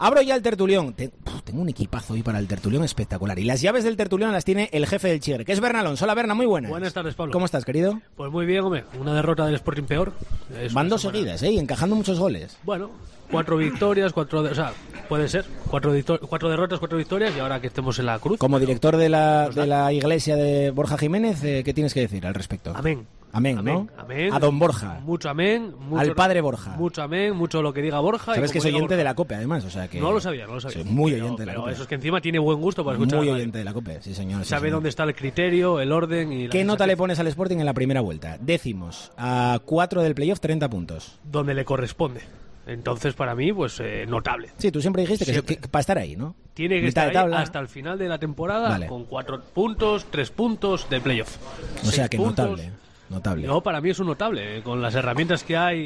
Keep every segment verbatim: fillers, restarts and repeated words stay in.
Abro ya el tertulión. Te, uf, tengo un equipazo hoy para el tertulión espectacular. Y las llaves del tertulión las tiene el jefe del Chigre, que es Berna Alonso. Hola, Berna, muy buenas. Buenas tardes, Pablo. ¿Cómo estás, querido? Pues muy bien, hombre. Una derrota del Sporting peor. Es Van dos seguidas, ¿eh? Encajando muchos goles. Bueno, cuatro victorias, cuatro... De... O sea, puede ser. Cuatro, victor... cuatro derrotas, cuatro victorias y ahora que estemos en la cruz. Como director de la, de la iglesia de Borja Jiménez, eh, ¿qué tienes que decir al respecto? Amén. Amén, amén, ¿no? Amén. A don Borja. Mucho amén. Mucho, al padre Borja. Mucho amén, mucho lo que diga Borja. Sabes y que es oyente de la COPE, además, o sea que... No lo sabía, no lo sabía. Soy muy pero, oyente de la pero COPE. eso es que encima tiene buen gusto para escuchar. Muy oyente de la COPE, sí señor. Sí, Sabe señor. dónde está el criterio, el orden y... La ¿Qué nota le pones al Sporting en la primera vuelta? Décimos, a cuatro del playoff, treinta puntos. Donde le corresponde. Entonces, para mí, pues eh, notable. Sí, tú siempre dijiste Siempre. que, que para estar ahí, ¿no? Tiene que Mitad estar de ahí hasta el final de la temporada, vale, con cuatro puntos, tres puntos del playoff. O sea que puntos. notable, notable. No, para mí es un notable. eh, Con las herramientas que hay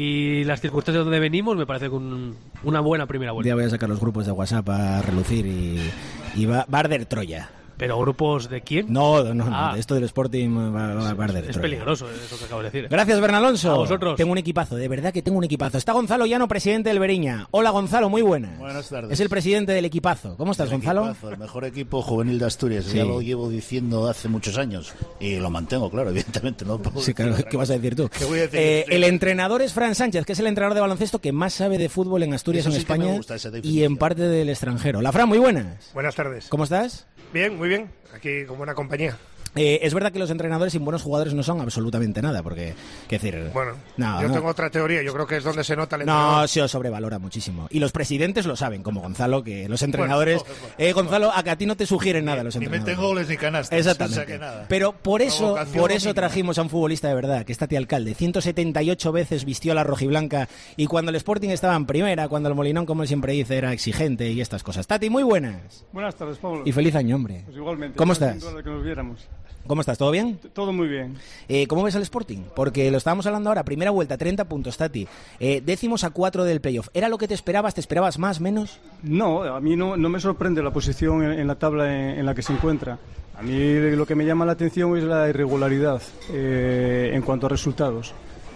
y las circunstancias donde venimos, me parece que un, una buena primera Un vuelta. día voy a sacar los grupos de WhatsApp a relucir y, y va, va a arder Troya. ¿Pero grupos de quién? No, no, no, Ah. esto del Sporting va, va, va a arder Es Troya. peligroso eso que acabo de decir. Gracias, Bernalonso. A vosotros. Tengo un equipazo, de verdad que tengo un equipazo. Está Gonzalo Llano, presidente del Beriña. Hola, Gonzalo, muy buenas. Buenas tardes. Es el presidente del equipazo. ¿Cómo estás, El Gonzalo? equipazo, el mejor equipo juvenil de Asturias. Sí. Ya lo llevo diciendo hace muchos años. Y lo mantengo, claro, evidentemente. No puedo Sí, claro, decir ¿qué vas a decir tú? ¿Qué voy a decir? Eh, el entrenador es Fran Sánchez, que es el entrenador de baloncesto que más sabe de fútbol en Asturias, Eso en sí que me España gusta, esa y definición. en parte del extranjero. La Fran, muy buenas. Buenas tardes. ¿Cómo estás? Bien, muy bien. Aquí con buena compañía. Eh, es verdad que los entrenadores sin buenos jugadores no son absolutamente nada, porque, qué decir... Bueno, no, yo no. tengo otra teoría. Yo creo que es donde se nota el entrenador. No, se os sobrevalora muchísimo. Y los presidentes lo saben, como Gonzalo, que los entrenadores... Bueno, bueno. Eh, Gonzalo, a que a ti no te sugieren nada los Ni entrenadores. meten goles ni canastas. Exactamente. O sea que nada. Pero por eso, Provocación por eso mínima. trajimos a un futbolista de verdad, que es Tati Alcalde. ciento setenta y ocho veces vistió la rojiblanca y cuando el Sporting estaba en primera, cuando el Molinón, como él siempre dice, era exigente y estas cosas. Tati, muy buenas. Buenas tardes, Pablo. Y feliz año, hombre. Pues igualmente. ¿Cómo Sin estás? duda de que nos viéramos. ¿Cómo estás? ¿Todo bien? T- Todo muy bien. Eh, ¿Cómo ves al Sporting? Porque lo estábamos hablando ahora, primera vuelta, treinta puntos, Tati. Eh, décimos a cuatro del playoff. ¿Era lo que te esperabas? ¿Te esperabas más, menos? No, a mí no, no me sorprende la posición en, en la tabla en, en la que se encuentra. A mí lo que me llama la atención es la irregularidad eh, en cuanto a resultados.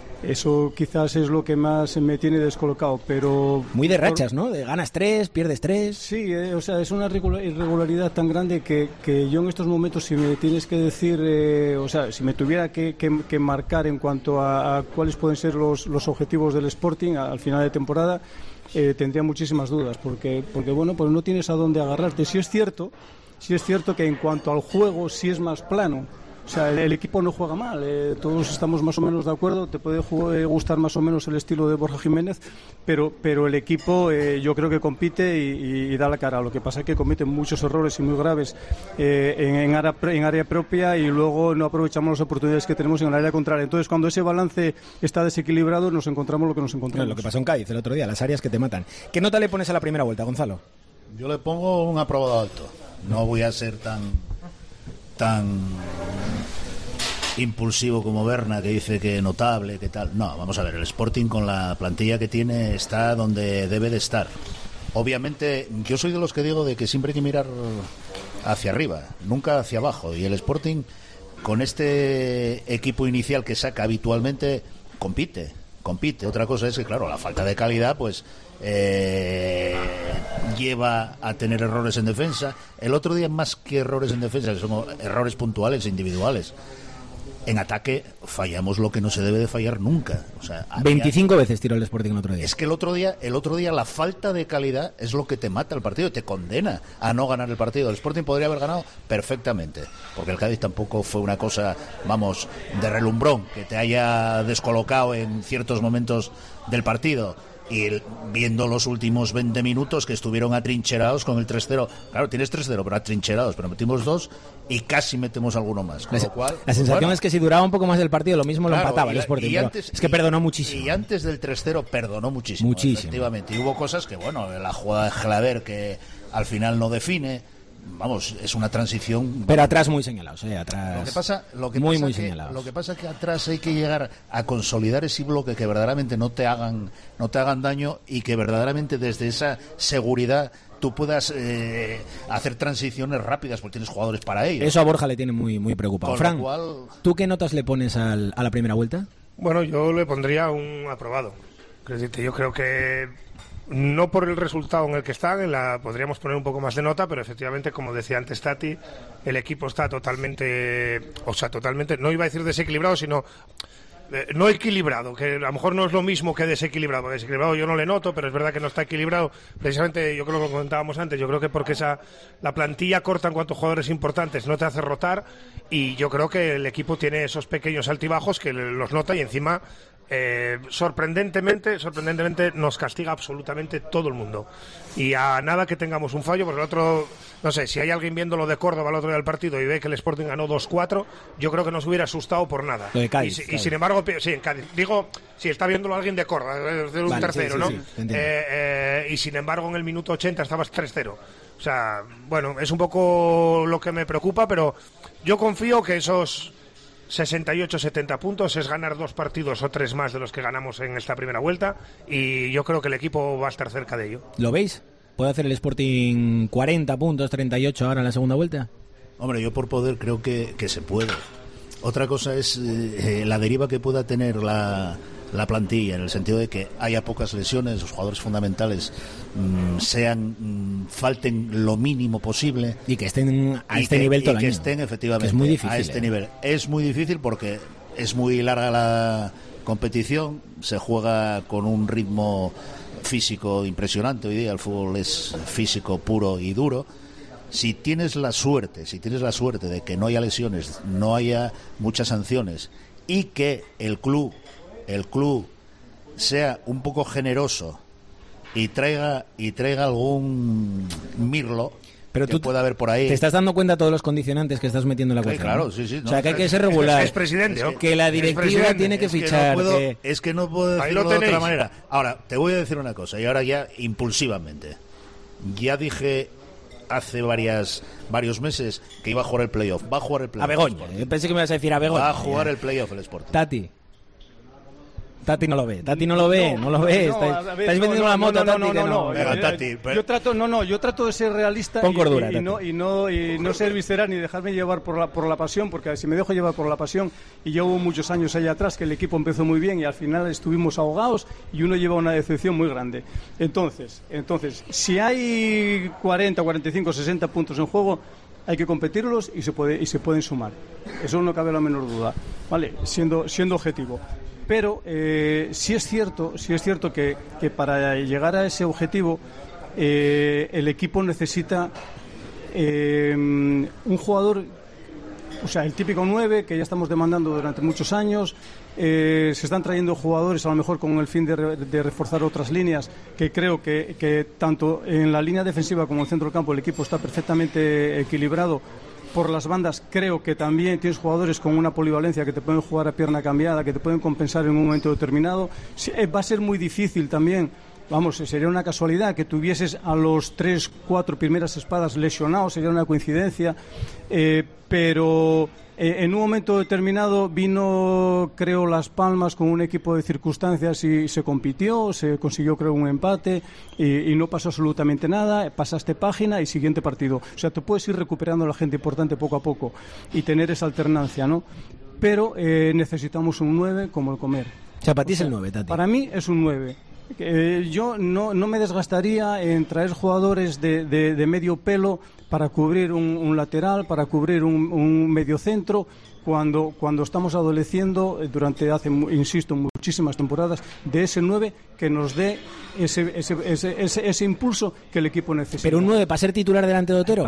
Eso quizás es lo que más me tiene descolocado, pero... Muy de rachas, ¿no? De ganas tres, pierdes tres. Sí, eh, o sea, es una regula- irregularidad tan grande que, que yo en estos momentos, si me tienes que decir, eh, o sea, si me tuviera que, que- que marcar en cuanto a, a cuáles pueden ser los, los objetivos del Sporting a- al final de temporada, eh, tendría muchísimas dudas, porque, porque bueno, pues no tienes a dónde agarrarte. Sí es cierto, sí es cierto que en cuanto al juego sí es más plano. O sea, el, el equipo no juega mal, eh, todos estamos más o menos de acuerdo, te puede ju- eh, gustar más o menos el estilo de Borja Jiménez, pero, pero el equipo eh, yo creo que compite y, y- y da la cara. Lo que pasa es que cometen muchos errores y muy graves eh, en, en, área, pre- en área propia y luego no aprovechamos las oportunidades que tenemos en el área contraria. Entonces, cuando ese balance está desequilibrado, nos encontramos lo que nos encontramos. Lo que pasó en Cádiz el otro día, las áreas que te matan. ¿Qué nota le pones a la primera vuelta, Gonzalo? Yo le pongo un aprobado alto. No voy a ser tan tan impulsivo como Berna, que dice que notable, que tal. No, vamos a ver, el Sporting con la plantilla que tiene está donde debe de estar. Obviamente, yo soy de los que digo de que siempre hay que mirar hacia arriba, nunca hacia abajo. Y el Sporting, con este equipo inicial que saca habitualmente, compite, compite. Otra cosa es que, claro, la falta de calidad, pues... Eh, lleva a tener errores en defensa. El otro día, más que errores en defensa, que son errores puntuales e individuales, en ataque fallamos lo que no se debe de fallar nunca. O sea, había... veinticinco veces tiró el Sporting el otro día. Es que el otro día, el otro día la falta de calidad es lo que te mata el partido, te condena a no ganar el partido. El Sporting podría haber ganado perfectamente, porque el Cádiz tampoco fue una cosa, vamos, de relumbrón, que te haya descolocado en ciertos momentos del partido. Y el, viendo los últimos veinte minutos que estuvieron atrincherados con el tres cero. Claro, tienes tres cero, pero atrincherados, pero metimos dos y casi metemos alguno más. Con La, lo cual, la pues sensación bueno, es que si duraba un poco más el partido, lo mismo claro, lo empataba y el la- Sporting. y pero antes- es que y- perdonó muchísimo. Y antes del tres cero perdonó muchísimo. Muchísimo. Efectivamente. Y hubo cosas que, bueno, la jugada de Gelaber que al final no define. Vamos, es una transición. Pero atrás muy señalados, ¿eh? Atrás. Lo que pasa, lo que muy, pasa muy que, señalados. Lo que pasa es que atrás hay que llegar a consolidar ese bloque que verdaderamente no te hagan, no te hagan daño y que verdaderamente desde esa seguridad tú puedas eh, hacer transiciones rápidas porque tienes jugadores para ello. Eso a Borja le tiene muy, muy preocupado. Con Fran, lo cual... ¿tú qué notas le pones al, a la primera vuelta? Bueno, yo le pondría un aprobado. Es decir, yo creo que no por el resultado en el que están, en la, podríamos poner un poco más de nota, pero efectivamente, como decía antes Tati, el equipo está totalmente, o sea, totalmente, no iba a decir desequilibrado, sino eh, no equilibrado, que a lo mejor no es lo mismo que desequilibrado. Desequilibrado yo no le noto, pero es verdad que no está equilibrado. Precisamente, yo creo que lo comentábamos antes, yo creo que porque esa la plantilla corta en cuanto a jugadores importantes no te hace rotar, y yo creo que el equipo tiene esos pequeños altibajos que los nota, y encima Eh, sorprendentemente, sorprendentemente nos castiga absolutamente todo el mundo, y a nada que tengamos un fallo, porque el otro, no sé, si hay alguien viendo lo de Córdoba el otro día del partido y ve que el Sporting ganó dos cuatro, yo creo que no se hubiera asustado por nada. Lo de Cádiz, y, claro. y sin embargo, sí, en Cádiz, digo, si está viéndolo alguien de Córdoba, de un vale, tercero, sí, sí, ¿no? sí, eh, eh, y sin embargo en el minuto ochenta estabas tres cero. O sea, bueno, es un poco lo que me preocupa, pero yo confío que esos sesenta y ocho setenta puntos es ganar dos partidos o tres más de los que ganamos en esta primera vuelta, y yo creo que el equipo va a estar cerca de ello. ¿Lo veis? ¿Puede hacer el Sporting cuarenta puntos, treinta y ocho ahora en la segunda vuelta? Hombre, yo por poder creo que, que se puede. Otra cosa es eh, la deriva que pueda tener la, la plantilla, en el sentido de que haya pocas lesiones, los jugadores fundamentales mmm, sean mmm, falten lo mínimo posible y que estén a y este que, nivel todo y el que año. estén efectivamente que es muy difícil, a este ¿eh? nivel. Es muy difícil porque es muy larga la competición, se juega con un ritmo físico impresionante. Hoy día el fútbol es físico puro y duro. Si tienes la suerte, si tienes la suerte de que no haya lesiones, no haya muchas sanciones, y que el club, el club sea un poco generoso y traiga y traiga algún mirlo, pero que tú pueda haber por ahí. Te estás dando cuenta de todos los condicionantes que estás metiendo en la ecuación. Sí, claro, ¿no? sí, sí. No, o sea, que hay es, que ser regular. Es, es presidente, ¿no? Que la directiva tiene que es que fichar. no puedo, que... Es que no puedo decirlo de otra manera. Ahora, te voy a decir una cosa, y ahora ya impulsivamente. Ya dije hace varias varios meses que iba a jugar el playoff. Va a jugar el playoff. A Begoña. Yo pensé que me ibas a decir a Begoña. Va a jugar el playoff el Sporting. Tati. Tati no lo ve, Tati no lo ve, no, no lo ve. No, estáis a ver, estáis no, vendiendo no, una moto, no, Tati, no, que no, no. no. Venga, Tati, pero... Yo trato, no, no, yo trato de ser realista Pon y, cordura, y, y no y no y no ser visceral ni dejarme llevar por la por la pasión, porque si me dejo llevar por la pasión, y yo hubo muchos años allá atrás que el equipo empezó muy bien y al final estuvimos ahogados y uno lleva una decepción muy grande. Entonces, entonces, si hay cuarenta, cuarenta y cinco, sesenta puntos en juego, hay que competirlos y se puede y se pueden sumar. Eso no cabe la menor duda, ¿vale? Siendo siendo objetivo. Pero eh, sí es cierto, sí es cierto que, que para llegar a ese objetivo eh, el equipo necesita eh, un jugador, o sea, el típico nueve que ya estamos demandando durante muchos años. Eh, se están trayendo jugadores a lo mejor con el fin de, re, de reforzar otras líneas, que creo que, que tanto en la línea defensiva como en el centro del campo el equipo está perfectamente equilibrado. Por las bandas creo que también tienes jugadores con una polivalencia que te pueden jugar a pierna cambiada, que te pueden compensar en un momento determinado. Va a ser muy difícil también, vamos, sería una casualidad que tuvieses a los tres, cuatro primeras espadas lesionados, sería una coincidencia, eh, pero eh, en un momento determinado vino, creo, Las Palmas con un equipo de circunstancias y se compitió, se consiguió, creo, un empate y, y no pasó absolutamente nada. Pasaste página y siguiente partido. O sea, te puedes ir recuperando a la gente importante poco a poco y tener esa alternancia, ¿no? Pero eh, necesitamos un nueve como el comer. O sea, para ti es el nueve, Tati. Para mí es un nueve. Eh, yo no, no me desgastaría en traer jugadores de, de, de medio pelo para cubrir un, un lateral, para cubrir un, un medio centro, cuando, cuando estamos adoleciendo durante, hace, insisto, muchísimas temporadas, de ese nueve que nos dé ese, ese, ese, ese, ese impulso que el equipo necesita. ¿Pero un nueve para ser titular delante de Otero?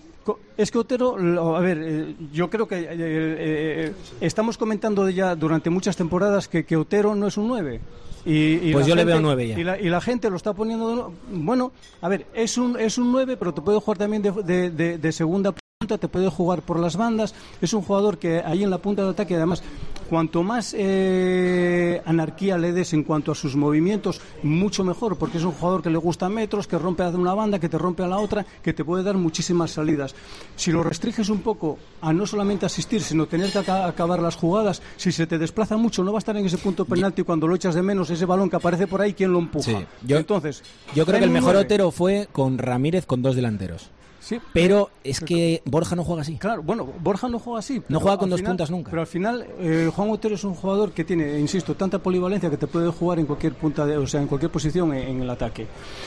Es que Otero, a ver, yo creo que eh, eh, estamos comentando ya durante muchas temporadas que, que Otero no es un nueve. Y, y pues yo gente, le veo nueve ya. Y la, y la gente lo está poniendo... Bueno, a ver, es un, es un nueve, pero te puede jugar también de, de, de, de segunda punta, te puede jugar por las bandas. Es un jugador que ahí en la punta de ataque, además, cuanto más eh, anarquía le des en cuanto a sus movimientos, mucho mejor, porque es un jugador que le gusta metros, que rompe a una banda, que te rompe a la otra, que te puede dar muchísimas salidas. Si lo restringes un poco a no solamente asistir, sino tener que acabar las jugadas, si se te desplaza mucho, no va a estar en ese punto penalti cuando lo echas de menos, ese balón que aparece por ahí, ¿quién lo empuja? Sí, yo, Entonces, yo creo que el mejor nueve. Otero fue con Ramírez con dos delanteros. Sí, pero es que Borja no juega así. Claro, bueno, Borja no juega así. No juega con al dos final, puntas nunca. Pero al final, eh, Juan Otero es un jugador que tiene, insisto, tanta polivalencia que te puede jugar en cualquier punta, de, o sea, en cualquier posición en, en el ataque.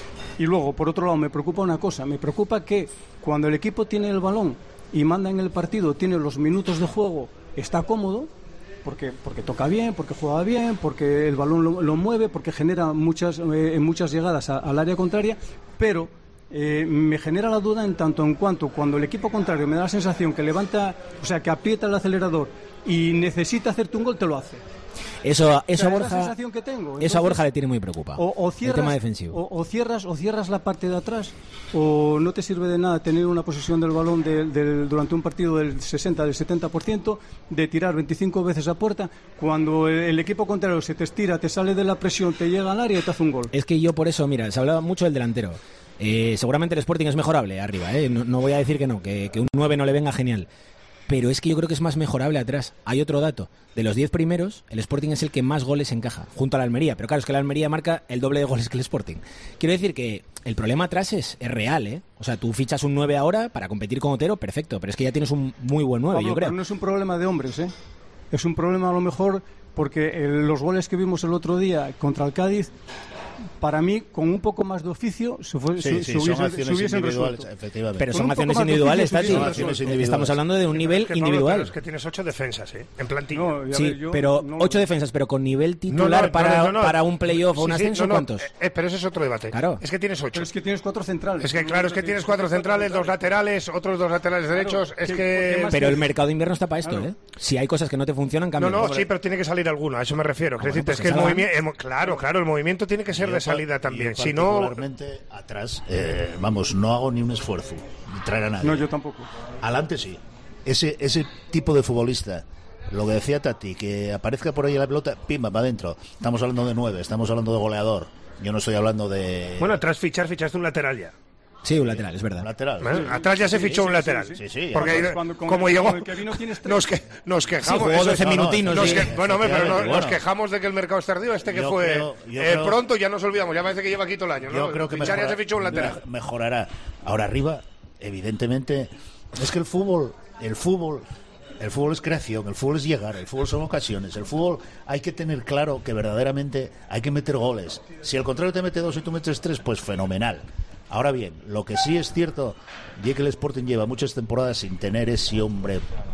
Y luego, por otro lado, me preocupa una cosa. Me preocupa que cuando el equipo tiene el balón y manda en el partido, tiene los minutos de juego, está cómodo, porque porque toca bien, porque juega bien, porque el balón lo, lo mueve, porque genera muchas eh, muchas llegadas a, al área contraria, pero eh, me genera la duda en tanto en cuanto cuando el equipo contrario me da la sensación que levanta, o sea, que aprieta el acelerador y necesita hacerte un gol, te lo hace. Eso, eso, O sea, a es la Borja, sensación que tengo. eso a Entonces, Borja le tiene muy preocupado. O, o cierras, el tema defensivo. O, o cierras, o cierras la parte de atrás, o no te sirve de nada tener una posesión del balón de, del, durante un partido del sesenta, del setenta por ciento, de tirar veinticinco veces a puerta, cuando el, el equipo contrario se te estira, te sale de la presión, te llega al área y te hace un gol. Es que yo por eso, mira, se hablaba mucho del delantero. Eh, seguramente el Sporting es mejorable arriba, ¿eh? no, no voy a decir que no, que, que un nueve no le venga genial. Pero es que yo creo que es más mejorable atrás. Hay otro dato. De los diez primeros, el Sporting es el que más goles encaja, junto a la Almería. Pero claro, es que la Almería marca el doble de goles que el Sporting. Quiero decir que el problema atrás es, es real, ¿eh? O sea, tú fichas un nueve ahora para competir con Otero, perfecto. Pero es que ya tienes un muy buen nueve, Pablo, yo creo. Pero no es un problema de hombres, ¿eh? Es un problema a lo mejor porque el, los goles que vimos el otro día contra el Cádiz, para mí, con un poco más de oficio, se, fue, Sí, se, sí, se son hubiesen, acciones se hubiesen individuales, resuelto. efectivamente. Pero Con son un poco acciones más de individuales, oficio, Tati. sí, son acciones individuales. Estamos hablando de un nivel Que, Pablo, individual. pero es que tienes ocho defensas, ¿eh? En plantilla. No, y a Sí, ver, yo pero no- ocho defensas, pero con nivel No, titular no, para, no, no, no. para un playoff o un Sí, sí, ascenso, no, no, ¿cuántos? eh, eh, pero ese es otro debate. Claro. Es que tienes ocho. Pero es que tienes cuatro centrales. Es que claro, es que tienes cuatro centrales, dos laterales, otros dos laterales derechos. Es ¿qué- que... qué más Pero el mercado de invierno está para esto, Claro. ¿eh? Si hay cosas que no te funcionan, No, cambia. no, sí, pero tiene que salir alguno, a eso me refiero. Ah, Quiero bueno, decirte, pues es que que el salgan. movimiento, claro, claro, el movimiento tiene que ser Yo de pa- salida yo también. Si no, particularmente atrás, eh, vamos, no hago ni un esfuerzo de traer a nadie. No, yo tampoco. Adelante sí. Ese, ese tipo de futbolista, lo que decía Tati, que aparezca por ahí la pelota, pimba, para adentro. Estamos hablando de nueve, estamos hablando de goleador. Yo no estoy hablando de... bueno, tras fichar, fichaste un lateral ya. Sí, un lateral, es verdad. lateral. ¿Eh? Atrás ya se fichó un lateral. sí, sí. Porque Además, cuando- con como el- llegó, con el que vino tienes tres. nos, que, nos quejamos. Sí, jugó eso doce es- no, no, minutinos, nos sí. que- bueno, hombre, pero no- Efectivamente, nos bueno. quejamos de que el mercado es tardío. Este que Yo fue creo- yo eh, creo- pronto, ya nos olvidamos. Ya parece que lleva aquí todo el año. ¿no? Yo creo que Fichar ya mejora- se fichó un lateral. me- mejorará. Ahora arriba, evidentemente, es que el fútbol, el fútbol, el fútbol es creación, el fútbol es llegar, el fútbol son ocasiones, el fútbol hay que tener claro que verdaderamente hay que meter goles. Si el contrario te mete dos y tú metes tres, pues fenomenal. Ahora bien, lo que sí es cierto, y que el Sporting lleva muchas temporadas sin tener ese hombre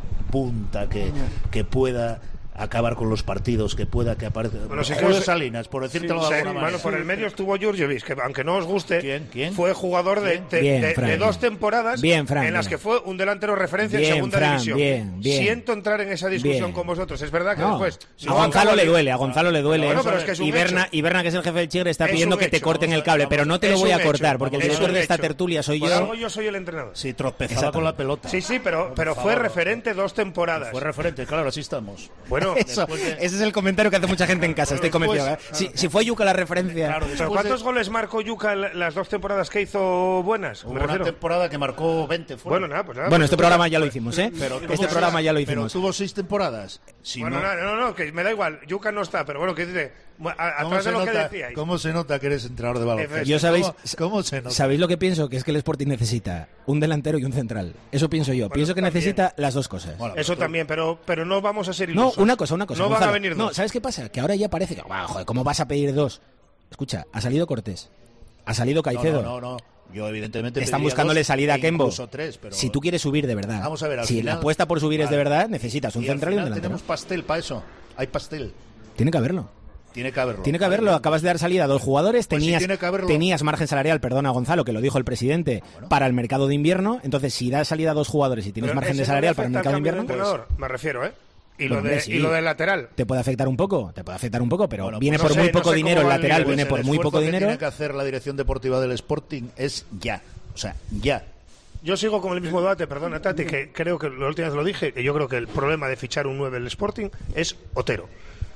punta que, que pueda acabar con los partidos, que pueda que aparezca. Bueno, sí que Julio os- Salinas, por decírtelo Sí, de alguna bueno, manera. por el medio estuvo Jurjevic, que aunque no os guste, ¿Quién? ¿Quién? fue jugador de, de- Bien, de- Fran. de dos temporadas Bien, Fran, en las bien. que fue un delantero referencia Bien, en segunda Fran, división. bien, bien. Siento entrar en esa discusión Bien. con vosotros. Es verdad que No, después... a no Gonzalo acabo le de- duele, a Gonzalo le duele. Bueno, pero es que es un y, Berna, hecho. y Berna, que es el jefe del Chigre, está Es pidiendo un que te hecho, corten vamos el a- cable, pero no te lo Es voy un a hecho, cortar, porque el es director un de esta hecho. tertulia soy Por yo. algo yo soy el entrenador. Si tropezaba Exactamente. con la pelota. Sí, sí, pero, pero Por fue favor. referente dos temporadas. Fue referente, claro, así estamos. Bueno, Eso, después de- ese es el comentario que hace mucha gente en casa, estoy convencido. ¿eh? Si, si fue Yuca la referencia. Claro, ¿pero después cuántos de- goles marcó Yuca en las dos temporadas que hizo buenas? Hubo Me una refiero. temporada que marcó veinte. fueron. Bueno, nada, pues nada. Bueno, pues este tú- programa ya lo hicimos, ¿eh? Pero ¿cómo Este se- programa ya lo Pero hicimos. tuvo seis temporadas. Si Bueno, no, no, no, no, que me da igual. Yuca no está, pero bueno, que dice. a- ¿cómo Atrás se de lo que nota- decíais. ¿Cómo se nota que eres entrenador de baloncesto? Yo sabéis, ¿Cómo, cómo se nota? ¿Sabéis lo que pienso? Que es que el Sporting necesita un delantero y un central. Eso pienso yo. pienso que también. necesita las dos cosas. Bueno, Eso tú- también, pero, pero no vamos a ser No, ilusos. una cosa, una cosa. No van a Gonzalo. venir No, dos. ¿sabes qué pasa? Que ahora ya parece que, "Guau, joder, ¿cómo vas a pedir dos? Escucha, ha salido Cortés, ha salido Caicedo. No, no, no, no. Yo evidentemente Están pediría buscándole dos salida a e Kembo. incluso tres, pero... Si tú quieres subir de verdad, Vamos a ver, al si final- la apuesta por subir es de Vale. verdad, necesitas un Y al central y un final delantero. tenemos pastel para eso. Hay pastel. Tiene que haberlo. Tiene que haberlo. Tiene que haberlo. Acabas de dar salida a dos jugadores. Pues sí, Tenías, tiene que haberlo. tenías margen salarial, perdona Gonzalo, que lo dijo el presidente, para el mercado de invierno. Entonces, si das salida a dos jugadores y tienes Pero margen ese de no salarial le para el afecta mercado de al cambio invierno, entrenador, me refiero, ¿eh? Y, Bueno, lo, de, hombre, sí. y lo del lateral. te puede afectar un poco. Te puede afectar un poco, pero Bueno, viene pues por no muy sé, no poco sé dinero. cómo El va el lateral nivel. viene Pues por el muy esfuerzo poco que dinero. tiene que hacer la dirección deportiva del Sporting es ya. O sea, ya. Yo sigo con el mismo debate, perdona Tati, que creo que la última vez lo dije, que yo creo que el problema de fichar un nueve del Sporting es Otero.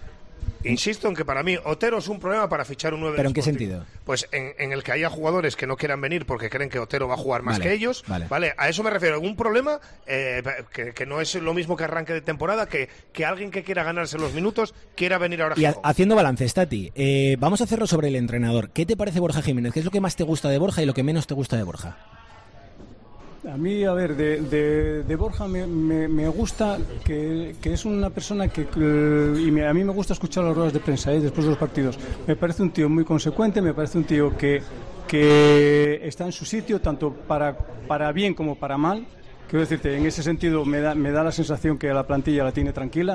Insisto en que para mí Otero es un problema para fichar un nueve ¿Pero del en qué Sporting. sentido? Pues en, en el que haya jugadores que no quieran venir porque creen que Otero va a jugar más Vale, que ellos. vale. Vale. A eso me refiero. Un problema eh, que, que no es lo mismo que arranque de temporada, que, que alguien que quiera ganarse los minutos quiera venir ahora a Y ha- Gijón. haciendo balance, Stati, eh, vamos a hacerlo sobre el entrenador. ¿Qué te parece Borja Jiménez? ¿Qué es lo que más te gusta de Borja y lo que menos te gusta de Borja? A mí, a ver, de, de, de Borja me, me, me gusta que, que es una persona que, que y me, a mí me gusta escuchar las ruedas de prensa ¿eh? después de los partidos. Me parece un tío muy consecuente, me parece un tío que, que está en su sitio, tanto para, para bien como para mal. Quiero decirte, en ese sentido me da, me da la sensación que la plantilla la tiene tranquila.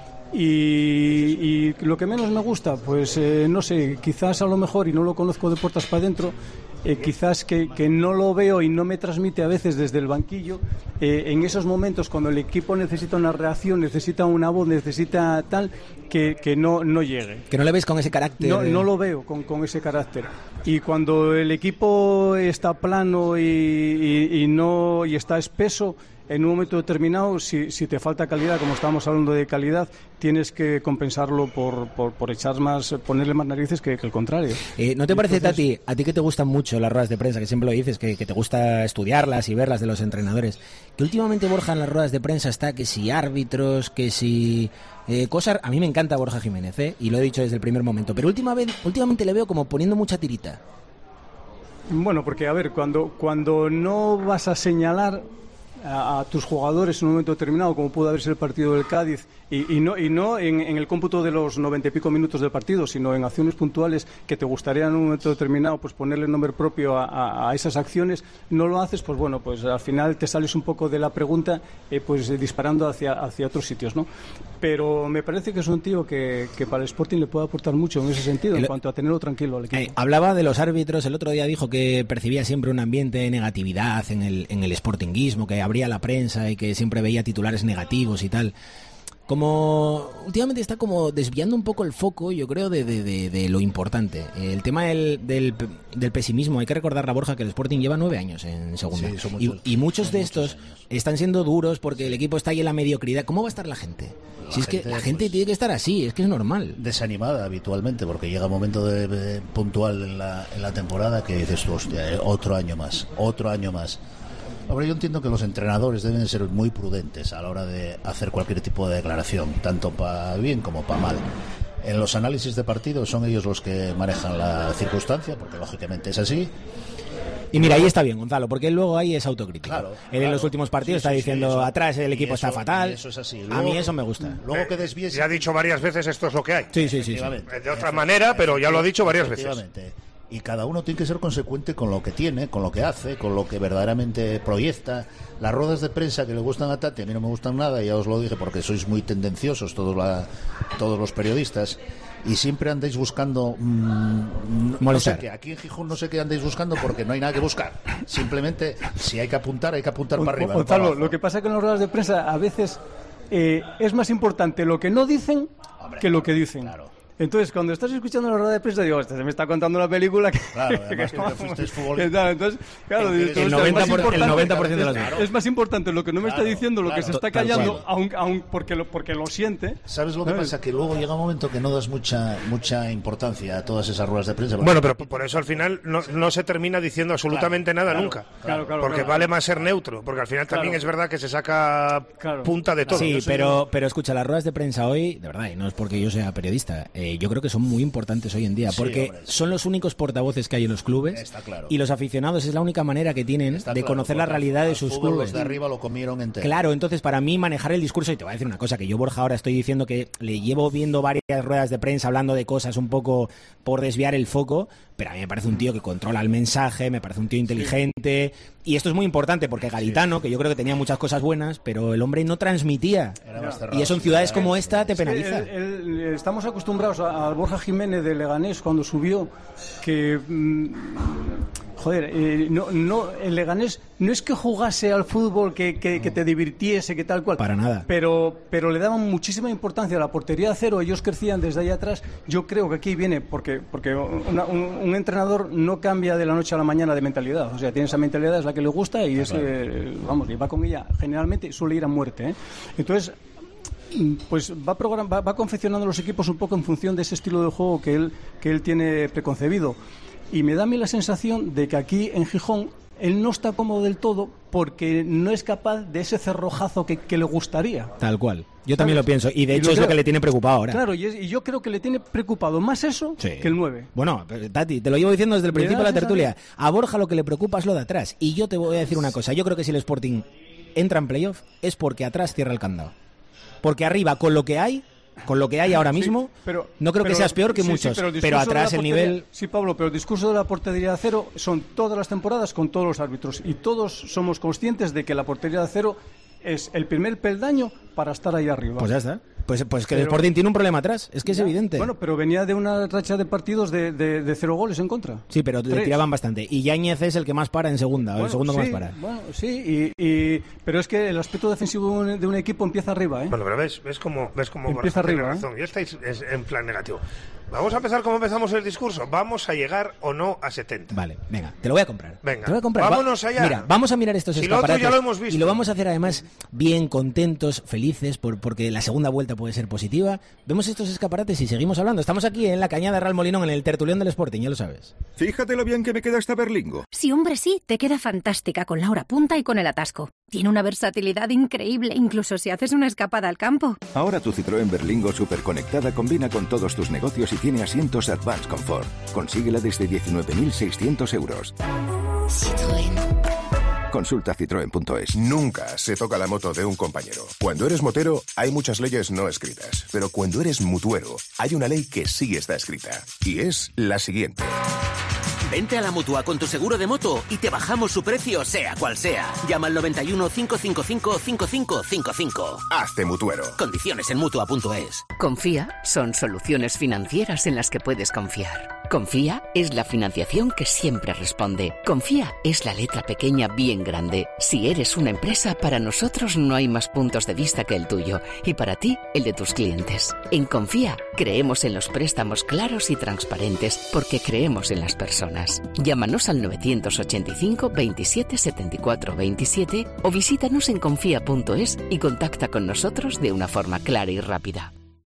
Y, y lo que menos me gusta, pues eh, no sé, quizás a lo mejor, y no lo conozco de puertas para adentro, eh, quizás que, que no lo veo y no me transmite a veces desde el banquillo, eh, en esos momentos cuando el equipo necesita una reacción, necesita una voz, necesita tal, que, que no, no llegue. Que no le ves con ese carácter. No, no lo veo con, con ese carácter. Y cuando el equipo está plano y, y, y no y está espeso, en un momento determinado, si, si te falta calidad, como estábamos hablando de calidad, tienes que compensarlo por, por, por echar más, ponerle más narices que, que el contrario. Eh, ¿No te parece, Entonces, Tati, a ti que te gustan mucho las ruedas de prensa, que siempre lo dices, que, que te gusta estudiarlas y verlas de los entrenadores, que últimamente Borja en las ruedas de prensa está que si árbitros, que si eh, cosas... A mí me encanta Borja Jiménez, ¿eh? Y lo he dicho desde el primer momento, pero última vez, últimamente le veo como poniendo mucha tirita. Bueno, porque, a ver, cuando, cuando no vas a señalar a, a tus jugadores en un momento determinado, como pudo haber sido el partido del Cádiz, y, y no, y no en, en el cómputo de los noventa y pico minutos del partido, sino en acciones puntuales que te gustaría en un momento determinado pues ponerle nombre propio a, a, a esas acciones, no lo haces, pues bueno, pues al final te sales un poco de la pregunta eh, pues eh, disparando hacia, hacia otros sitios, ¿no? Pero me parece que es un tío que, que para el Sporting le puede aportar mucho en ese sentido, en cuanto a tenerlo tranquilo al equipo. Eh, hablaba de los árbitros, el otro día dijo que percibía siempre un ambiente de negatividad en el, en el sportinguismo, que abría la prensa y que siempre veía titulares negativos y tal. Como últimamente está como desviando un poco el foco, yo creo, de, de, de, de lo importante. El tema del, del, del pesimismo, hay que recordar, la Borja, que el Sporting lleva nueve años en segunda. Sí, muchos, y, y muchos de estos años. están siendo duros porque el equipo está ahí en la mediocridad. ¿Cómo va a estar la gente? La si es gente, que la pues, gente tiene que estar así, es que es normal. Desanimada habitualmente, porque llega un momento de, de, puntual en la, en la temporada que dices tú, hostia, eh, otro año más, otro año más. Ahora, yo entiendo que los entrenadores deben ser muy prudentes a la hora de hacer cualquier tipo de declaración, tanto para bien como para mal. En los análisis de partido son ellos los que manejan la circunstancia, porque lógicamente es así. Y mira, ahí está bien, Gonzalo, porque él luego ahí es autocrítico. Claro, él claro. en los últimos partidos Sí, está sí, diciendo, sí, eso. atrás el equipo Y eso- está fatal. y eso es así. A Luego- mí eso me gusta. Luego que desvíes... Ya ha dicho varias veces esto es lo que hay. Sí, sí, sí. sí. Efectivamente. De otra manera, pero ya lo ha dicho varias veces. Efectivamente. Y cada uno tiene que ser consecuente con lo que tiene, con lo que hace, con lo que verdaderamente proyecta. Las ruedas de prensa que le gustan a Tati, a mí no me gustan nada, ya os lo dije, porque sois muy tendenciosos todos, la, todos los periodistas, y siempre andáis buscando... Mmm, no Molestar. sé qué, aquí en Gijón no sé qué andáis buscando porque no hay nada que buscar. Simplemente, si hay que apuntar, hay que apuntar para arriba. no para Gonzalo, abajo. lo que pasa es que en las ruedas de prensa a veces eh, es más importante lo que no dicen Hombre, que lo que dicen. claro. Entonces, cuando estás escuchando la rueda de prensa, digo, este se me está contando una película que... Claro, además que tú que fuiste futbolista. que tal. Entonces, claro, El dices, el hostia, es noventa más por- el importante- noventa por ciento de las es- veces. es más importante lo que no me Claro, está diciendo, lo que claro. se está Tal callando, cual. aun, aun porque, lo, porque lo siente. ¿Sabes lo que ¿Sabes? pasa? Que luego llega un momento que no das mucha mucha importancia a todas esas ruedas de prensa. Bueno, pero por eso al final no, no se termina diciendo absolutamente Claro, nada claro, nunca. claro, claro, porque claro. vale más ser neutro, porque al final también Claro. es verdad que se saca Claro. punta de todo. Sí, Yo soy- pero, pero escucha, las ruedas de prensa hoy, de verdad, y no es porque yo sea periodista, eh, yo creo que son muy importantes hoy en día, Sí, porque hombre, sí. son los únicos portavoces que hay en los clubes, Está claro. y los aficionados es la única manera que tienen Está de claro, conocer la porque realidad de al sus fútbol clubes. Los de arriba lo comieron entero. Claro, entonces para mí manejar el discurso, y te voy a decir una cosa, que yo Borja ahora estoy diciendo que le llevo viendo varias ruedas de prensa hablando de cosas un poco por desviar el foco, pero a mí me parece un tío que controla el mensaje, me parece un tío inteligente, y esto es muy importante porque Garitano, que yo creo que tenía muchas cosas buenas, pero el hombre no transmitía, Era más cerrado, y eso en sí, ciudades era- como esta te Es que penaliza. el- el- estamos acostumbrados a- al Borja Jiménez de Leganés cuando subió, que... mm, joder, eh, no, no, el Leganés no es que jugase al fútbol, que, que, que te divirtiese, que tal cual. Para nada. Pero, pero le daban muchísima importancia a la portería a cero, ellos crecían desde ahí atrás. Yo creo que aquí viene, porque, porque una- un, un entrenador no cambia de la noche a la mañana de mentalidad. O sea, tiene esa mentalidad, es la que le gusta y es, eh, vamos, y va con ella. Generalmente suele ir a muerte, ¿eh? Entonces, pues va, program- va, va confeccionando los equipos un poco en función de ese estilo de juego que él, que él tiene preconcebido. Y me da a mí la sensación de que aquí en Gijón él no está cómodo del todo porque no es capaz de ese cerrojazo que, que le gustaría. Tal cual. Yo también lo pienso. Y de Y hecho lo es lo creo. que le tiene preocupado ahora. Claro, y, es- y yo creo que le tiene preocupado más eso Sí. que el nueve. Bueno, pero, Tati, te lo llevo diciendo desde el Me principio de da la esa tertulia. A Borja lo que le preocupa es lo de atrás. Y yo te voy a decir una cosa. Yo creo que si el Sporting entra en playoff es porque atrás cierra el candado. Porque arriba, con lo que hay, con lo que hay ahora mismo, Sí, pero- no creo que pero- seas peor que sí, sí, muchos. pero pero el discurso de atrás la el portería- nivel... Sí, Pablo, pero el discurso de la portería de cero son todas las temporadas con todos los árbitros. Y todos somos conscientes de que la portería de cero es el primer peldaño para estar ahí arriba. Pues ya está. Pues, pues que el Pero- Sporting tiene un problema atrás. Es que es Ya. evidente. Bueno, pero venía de una racha de partidos de, de, de cero goles en contra. Sí, pero le Tres. tiraban bastante. Y Yáñez es el que más para en segunda, o el Bueno, segundo que sí, más para. Bueno, sí, y, y- pero es que el aspecto defensivo de un, de un equipo empieza arriba, ¿eh? Bueno, pero ves, ves cómo, ves cómo Empieza Borja tiene arriba, ¿eh? razón. Ya estáis es- en plan negativo. Vamos a empezar como empezamos el discurso. ¿Vamos a llegar o no a setenta? Vale, venga, te lo voy a comprar. Venga, te lo voy a comprar. vámonos allá. Mira, vamos a mirar estos Si lo otro escaparates ya lo hemos visto. y lo vamos a hacer además bien, contentos, felices, por, porque la segunda vuelta puede ser positiva. Vemos estos escaparates y seguimos hablando. Estamos aquí en la Cañada Real Molinón, en el tertulión del Sporting, ya lo sabes. Fíjate lo bien que me queda esta berlingo. Sí, hombre, sí, te queda fantástica con la hora punta y con el atasco. Tiene una versatilidad increíble, incluso si haces una escapada al campo. Ahora tu Citroën Berlingo superconectada combina con todos tus negocios y tiene asientos Advanced Comfort. Consíguela desde diecinueve mil seiscientos euros. Consulta citroen punto es. Nunca se toca la moto de un compañero. Cuando eres motero, hay muchas leyes no escritas. Pero cuando eres mutuero, hay una ley que sí está escrita. Y es la siguiente. Vente a la Mutua con tu seguro de moto y te bajamos su precio, sea cual sea. Llama al noventa y uno, cinco cinco cinco, cinco cinco cinco cinco. Hazte mutuero. Condiciones en Mutua punto es. Confía son soluciones financieras en las que puedes confiar. Confía es la financiación que siempre responde. Confía es la letra pequeña bien grande. Si eres una empresa, para nosotros no hay más puntos de vista que el tuyo y para ti el de tus clientes. En Confía creemos en los préstamos claros y transparentes porque creemos en las personas. Llámanos al novecientos ochenta y cinco, veintisiete, setenta y cuatro, veintisiete o visítanos en confía punto es y contacta con nosotros de una forma clara y rápida.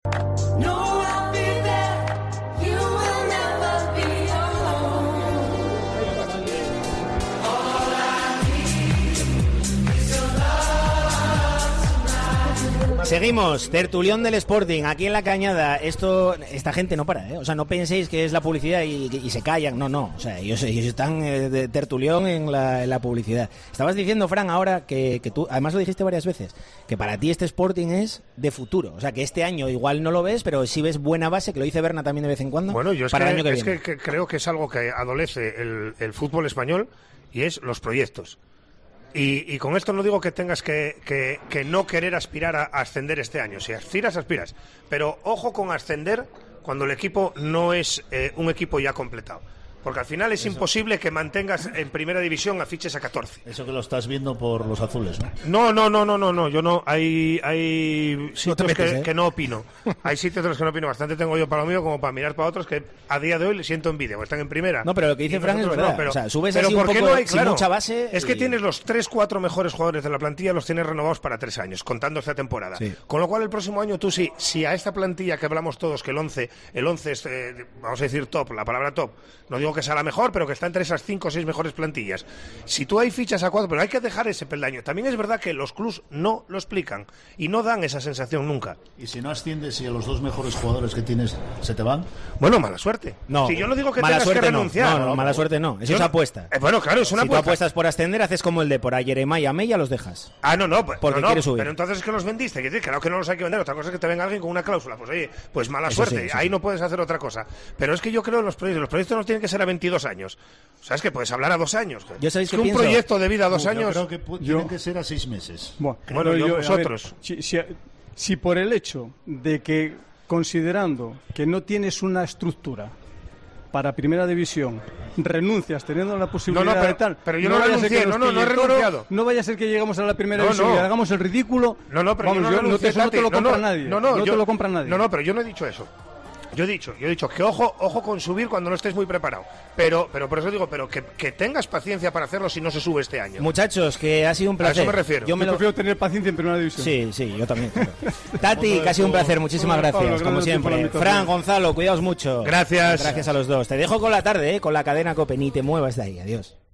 Seguimos, tertulión del Sporting, aquí en la Cañada. Esto, esta gente no para, ¿eh? O sea, no penséis que es la publicidad y, y se callan. No, no. O sea, ellos, ellos están eh, de tertulión en la, en la publicidad. Estabas diciendo, Fran, ahora que, que tú, además lo dijiste varias veces, que para ti este Sporting es de futuro. O sea, que este año igual no lo ves, pero sí ves buena base, que lo dice Berna también de vez en cuando, Bueno, yo es, para que, el año que es viene. que, que creo que es algo que adolece el, el fútbol español y es los proyectos. Y, y con esto no digo que tengas que, que, que no querer aspirar a, a ascender este año. Si aspiras, aspiras. Pero ojo con ascender cuando el equipo no es eh, un equipo ya completado. Porque al final es Eso. imposible que mantengas en primera división a fiches a catorce. Eso que lo estás viendo por los azules, ¿no? No, no, no, no, no, no. Yo no. Hay, hay sitios te metes, que, ¿eh? que no opino. Hay sitios de los que no opino. Bastante tengo yo para lo mío como para mirar para otros que a día de hoy le siento envidia o están en primera. No, pero lo que dice Y Fran es nosotros verdad. no, pero, O sea, subes pero así un ¿por qué poco no hay, sin claro, mucha base Es que y- tienes los tres, cuatro mejores jugadores de la plantilla, los tienes renovados para tres años, contando esta temporada. Sí. Con lo cual el próximo año tú sí, si a esta plantilla que hablamos todos, que el once, el once es, eh, vamos a decir top, la palabra top, no digo que sea la mejor, pero que está entre esas cinco o seis mejores plantillas. Si tú hay fichas a cuatro, pero hay que dejar ese peldaño. También es verdad que los clubs no lo explican y no dan esa sensación nunca. Y si no asciendes y a los dos mejores jugadores que tienes se te van. Bueno, mala suerte. No, si yo no digo que mala tengas suerte que no. renunciar. No, no, mala suerte no. Eso Yo es no- apuesta. Eh, bueno, claro, es una si tú apuesta. apuestas por ascender, haces como el de por a Jeremá y a Mella, los dejas. Ah, no, no, pues, Porque no, no, quiere subir. pero entonces es que los vendiste. Que claro que no los hay que vender. Otra cosa es que te venga alguien con una cláusula. Pues oye, pues mala Eso suerte. sí, eso Ahí sí. no puedes hacer otra cosa. Pero es que yo creo en los proyectos. Los proyectos no tienen que ser a veintidós años. O sea, es que puedes hablar a dos años. Yo sabéis es qué que un pienso. proyecto de vida a dos Yo años. creo que pu- tienen que ser a seis meses. Bueno, Bueno, yo- a ver, vosotros. si, si- si por el hecho de que, considerando que no tienes una estructura para primera división, renuncias teniendo la posibilidad No, no, pero- de tal. pero yo no vaya a ser renuncié, que nos no, no, no he pille el toro, renunciado. No vaya a ser que lleguemos a la primera No, división no. y hagamos el ridículo. No, no, pero Vamos, yo no, yo- no, renuncié, te, no te lo Tati. compra no, no, nadie. No, no, no yo- te lo compra nadie. No, no, pero yo no he dicho eso. Yo he dicho, yo he dicho que ojo, ojo con subir cuando no estés muy preparado. Pero, pero por eso digo, pero que, que tengas paciencia para hacerlo si no se sube este año. Muchachos, que ha sido un A placer. eso me refiero. Yo me Yo lo... prefiero tener paciencia en primera división. Sí, sí, yo también. claro. Tati, que ha sido un placer. Muchísimas Bueno, Pablo, gracias, como gracias por la siempre. invitación. Fran, Gonzalo, cuidaos mucho. Gracias. Gracias a los dos. Te dejo con la tarde, ¿eh? Con la cadena Cope. Ni te muevas de ahí. Adiós.